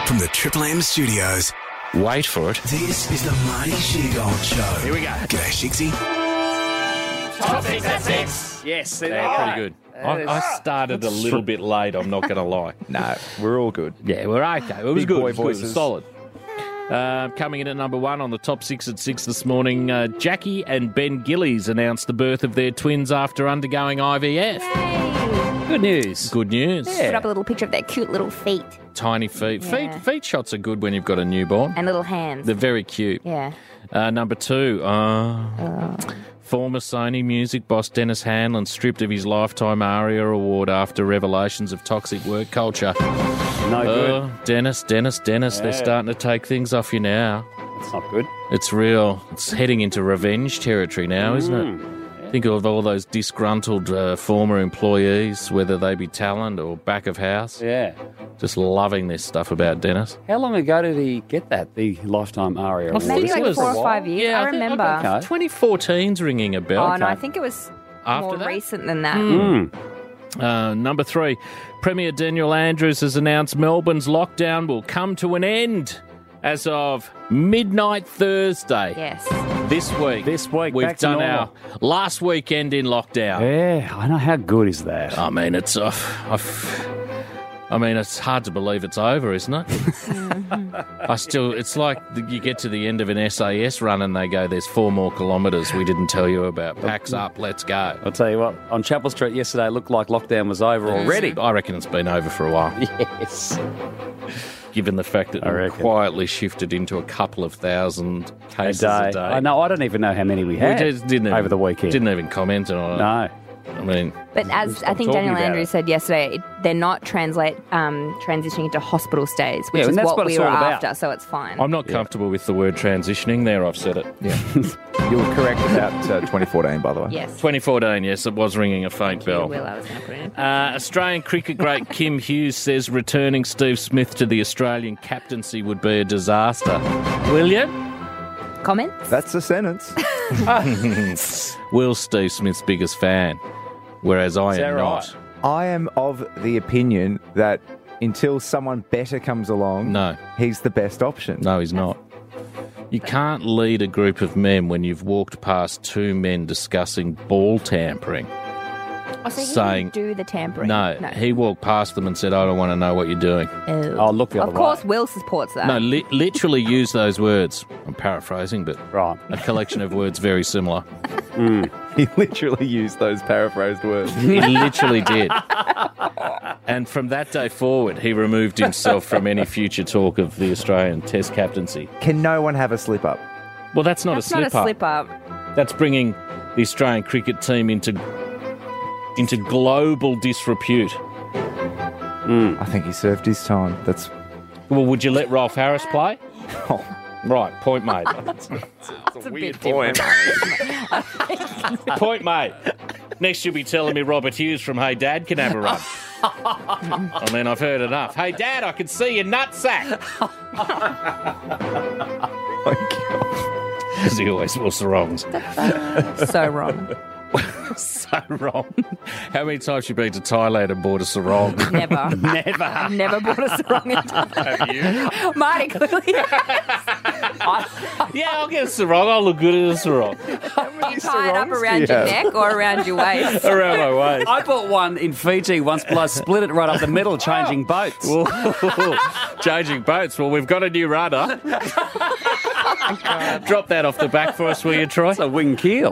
From the Triple M studios, Wait for it. this is the Marty Sheargold Show. Here we go. G'day, Shixie. Top 6 at 6. Yes, they're pretty good. I started a little bit late, I'm not going to lie. No, we're all good. Yeah, we're okay. It was Big good. boy It was good. It was voices. solid. Coming in at number 1 on the top 6 at 6 this morning, Jackie and Ben Gillies announced the birth of their twins after undergoing IVF. Good news. Good news. Put up a little picture of their cute little feet Tiny feet. Yeah. Feet shots are good when you've got a newborn. and little hands. They're very cute. Yeah. Number 2, former Sony music boss Dennis Hanlon stripped of his Lifetime ARIA award after revelations of toxic work culture. Oh, No good. Dennis, they're starting to take things off you now. That's not good. It's real. It's heading into revenge territory now, isn't it? Think of all those disgruntled former employees, whether they be talent or back of house, Yeah. just loving this stuff about Dennis. How long ago did he get that, the Lifetime ARIA Award? Maybe think like it was 4 a or while. 5 years. I think- remember. Okay. 2014's ringing a bell. Oh, no, I think it was After more that? recent than that. Number 3, Premier Daniel Andrews has announced Melbourne's lockdown will come to an end as of midnight Thursday. Yes. This week back we've to done normal. our last weekend in lockdown. Yeah, I know. How good is that? I mean, it's it's hard to believe it's over, isn't it? It's like you get to the end of an SAS run and they go, there's 4 more kilometres we didn't tell you about. Packs up, let's go. I'll tell you what, on Chapel Street yesterday, it looked like lockdown was over already. I reckon it's been over for a while, Yes. given the fact that I we reckon. quietly shifted into a couple of thousand A cases day. a day. I know. I don't even know how many we We had just didn't over even, the weekend. Didn't even comment on it. No. I mean, But as I think talking Daniel about Andrews it. said yesterday, they're not transitioning into hospital stays, which Yeah, is and that's what what we it's were all about. after, so it's fine. I'm not comfortable with the word transitioning there, I've said it. You were correct about 2014, by the way. Yes. 2014, yes, it was ringing a faint bell. Will, I was going to put it in. Australian cricket great Kim Hughes says returning Steve Smith to the Australian captaincy would be a disaster. Will you? Comments? That's a sentence. Will's Steve Smith's biggest fan, whereas I Is that am right? not. I am of the opinion that until someone better comes along, No. he's the best option. No, he's not. You can't lead a group of men when you've walked past 2 men discussing ball tampering. Oh, so he saying- didn't do the tampering. No, he walked past them and said, I don't want to know what you're doing. Oh, look the other Of course, way. Will supports that. No, literally use those words. I'm paraphrasing, but Right. a collection of words very similar. He literally used those paraphrased words. He literally did. And from that day forward, he removed himself from any future talk of the Australian Test captaincy. Can no one have a slip up? Well, that's not That's a not slip a slip up. That's bringing the Australian cricket team into global disrepute. I think he served his time. That's Well, would you let Rolf Harris play? oh, Right, point made. It's a bit different. Point made. Next you'll be telling me Robert Hughes from Hey Dad can have a run. I mean, I've heard enough. Hey Dad, I can see your nutsack. my God. Because he always was wrong. So wrong. So wrong. How many times have you been to Thailand and bought a sarong? Never. Never. I've never bought a sarong in Thailand. Have you? Marty, clearly. Yeah, I'll get a sarong. I'll look good in a sarong. You tie it up sarongs do around you your have? neck or around your waist. Around my waist. I bought one in Fiji once, but I split it right up the middle, changing boats. Changing boats. Well, we've got a new rudder. Drop that off the back for us, will you, Troy? It's a wing keel.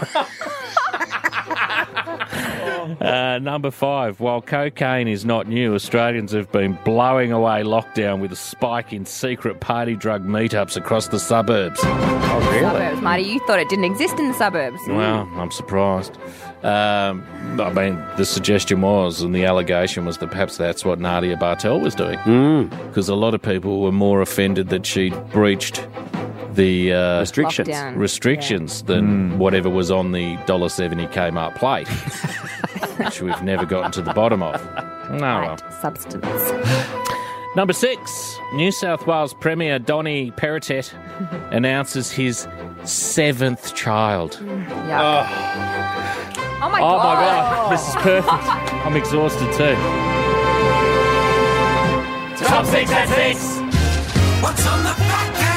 Number 5. While cocaine is not new, Australians have been blowing away lockdown with a spike in secret party drug meetups across the suburbs. Oh, really? Suburbs, Marty. You thought it didn't exist in the suburbs. Well, I'm surprised. I mean, the suggestion was, and the allegation was that perhaps that's what Nadia Bartel was doing. Because a lot of people were more offended that she'd breached the Restrictions. Lockdown. restrictions than whatever was on the $1.70 Kmart plate, which we've never gotten to the bottom of. No, well. Right. Substance. Number 6, New South Wales Premier Donny Perrottet announces his 7th child. Yuck. Oh my Oh my God. God, this is perfect. I'm exhausted too. Top 6 at 6. What's on the back page?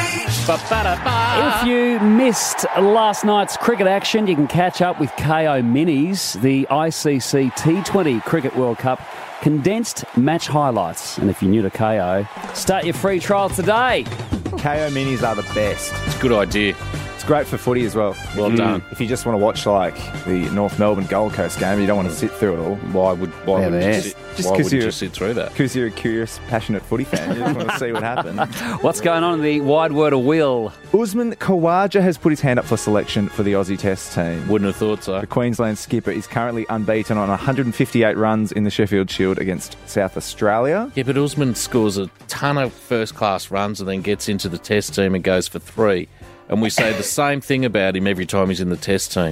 If you missed last night's cricket action, you can catch up with KO Minis, the ICC T20 Cricket World Cup condensed match highlights. And if you're new to KO, start your free trial today. KO Minis are the best. It's a good idea. It's great for footy as well. Well done. If you just want to watch like the North Melbourne Gold Coast game, you don't want to sit through it all. Why would you sit through that? Because you're a curious, passionate footy fan. You just want to see what happens. What's going on in the wide world of Will? Usman Khawaja has put his hand up for selection for the Aussie Test team. Wouldn't have thought so. The Queensland skipper is currently unbeaten on 158 runs in the Sheffield Shield against South Australia. Yeah, but Usman scores a ton of first-class runs and then gets into the Test team and goes for 3. And we say the same thing about him every time he's in the Test team.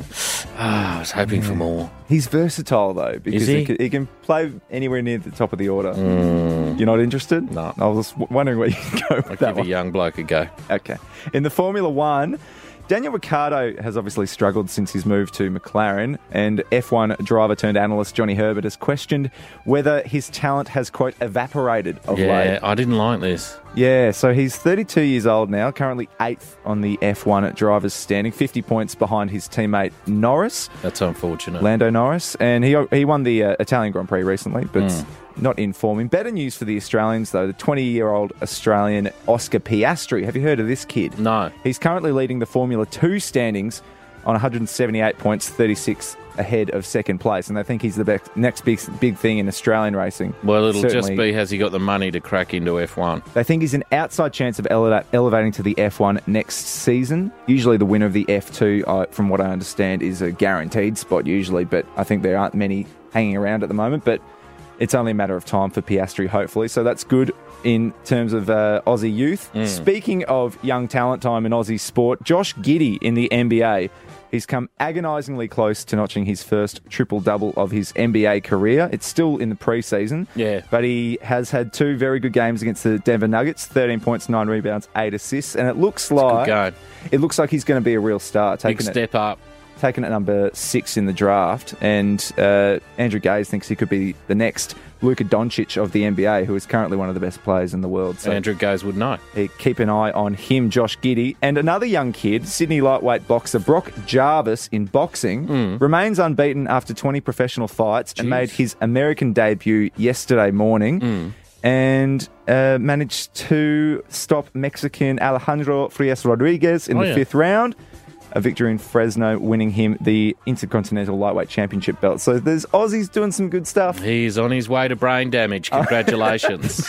I was hoping for more. He's versatile, though, because Is he? he can play anywhere near the top of the order. You're not interested? No. I was wondering where you could go with I'll that give a one. young bloke a go. Okay. In the Formula One, Daniel Ricciardo has obviously struggled since his move to McLaren, and F1 driver turned analyst Johnny Herbert has questioned whether his talent has, quote, evaporated of Yeah, late. I didn't like this. Yeah, so he's 32 years old now, currently 8th on the F1 drivers standing, 50 points behind his teammate Norris, That's unfortunate. Lando Norris, and he won the Italian Grand Prix recently, but not in form. In better news for the Australians, though, the 20-year-old Australian Oscar Piastri. Have you heard of this kid? No. He's currently leading the Formula 2 standings on 178 points, 36 ahead of second place, and they think he's the next big thing in Australian racing. Well, it'll just Certainly. be, has he got the money to crack into F1? They think he's an outside chance of elevating to the F1 next season. Usually the winner of the F2, from what I understand, is a guaranteed spot usually, but I think there aren't many hanging around at the moment, but it's only a matter of time for Piastri, hopefully, so that's good in terms of Aussie youth. Speaking of young talent time in Aussie sport, Josh Giddey in the NBA. He's come agonisingly close to notching his first triple-double of his NBA career. It's still in the preseason, but he has had 2 very good games against the Denver Nuggets, 13 points, 9 rebounds, 8 assists, and it looks like he's going to be a real star. Big step up. Taken at number 6 in the draft, and Andrew Gaze thinks he could be the next Luka Doncic of the NBA, who is currently one of the best players in the world. So Andrew Gaze would know. keep an eye on him, Josh Giddey. And another young kid, Sydney lightweight boxer Brock Jarvis in boxing, remains unbeaten after 20 professional fights and made his American debut yesterday morning. And managed to stop Mexican Alejandro Frias Rodriguez in the 5th round. A victory in Fresno, winning him the Intercontinental Lightweight Championship belt. So there's Aussies doing some good stuff. He's on his way to brain damage. Congratulations.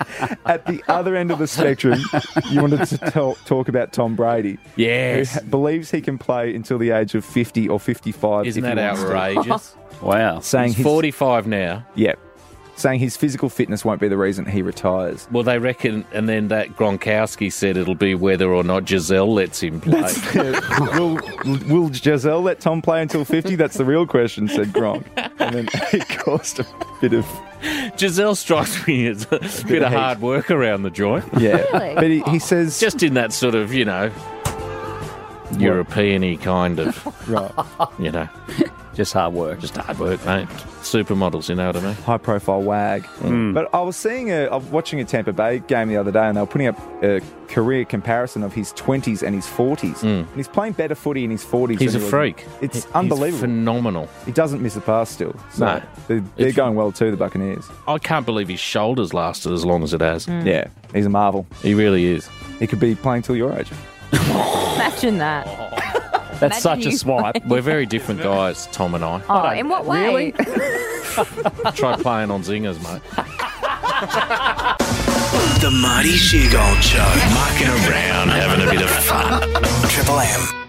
At the other end of the spectrum, you wanted to talk about Tom Brady. Yes. Who believes he can play until the age of 50 or 55. Isn't if he that wants to. outrageous? Wow. Saying He's 45 now. Yep. Saying his physical fitness won't be the reason he retires. Well, they reckon, and then that Gronkowski said it'll be whether or not Giselle lets him play. Will Giselle let Tom play until 50? That's the real question, said Gronk. And then it caused a bit of... Giselle strikes me as a bit of heat. hard work around the joint. Yeah. Really? But he says... Just in that sort of, European-y kind of, Right. Just hard work. just hard work, mate. Supermodels, you know what I mean? High-profile wag. But I was watching a Tampa Bay game the other day, and they were putting up a career comparison of his 20s and his 40s. And he's playing better footy in his 40s. He's a than he was- freak. It's He's unbelievable. phenomenal. He doesn't miss a pass still. So No. they're It's- going well too, the Buccaneers. I can't believe his shoulders lasted as long as it has. Yeah, he's a marvel. He really is. He could be playing till your age. Imagine that. That's such Imagine a you swipe. We're very different guys, Tom and I. Oh, in what way? Really? Try playing on zingers, mate. The Marty Sheargold Show. Mucking around, having a bit of fun. Triple M.